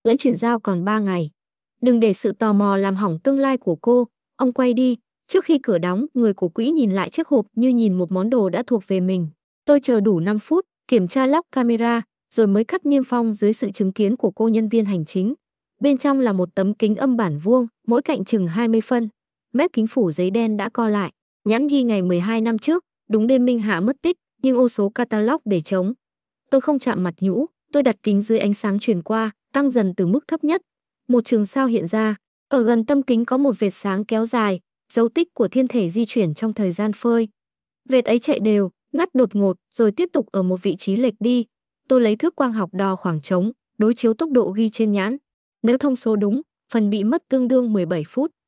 Lẫn chuyển giao còn 3 ngày. Đừng để sự tò mò làm hỏng tương lai của cô. Ông quay đi. Trước khi cửa đóng, người của quỹ nhìn lại chiếc hộp như nhìn một món đồ đã thuộc về mình. Tôi chờ đủ 5 phút, kiểm tra lắp camera, rồi mới cắt niêm phong dưới sự chứng kiến của cô nhân viên hành chính. Bên trong là một tấm kính âm bản vuông, mỗi cạnh chừng 20 phân. Mép kính phủ giấy đen đã co lại. Nhãn ghi ngày 12 năm trước, đúng đêm Minh Hạ mất tích, nhưng ô số catalog để trống. Tôi không chạm mặt nhũ, tôi đặt kính dưới ánh sáng truyền qua, tăng dần từ mức thấp nhất. Một chùm sao hiện ra. Ở gần tâm kính có một vệt sáng kéo dài, dấu tích của thiên thể di chuyển trong thời gian phơi. Vệt ấy chạy đều, ngắt đột ngột, rồi tiếp tục ở một vị trí lệch đi. Tôi lấy thước quang học đo khoảng trống, đối chiếu tốc độ ghi trên nhãn. Nếu thông số đúng, phần bị mất tương đương 17 phút.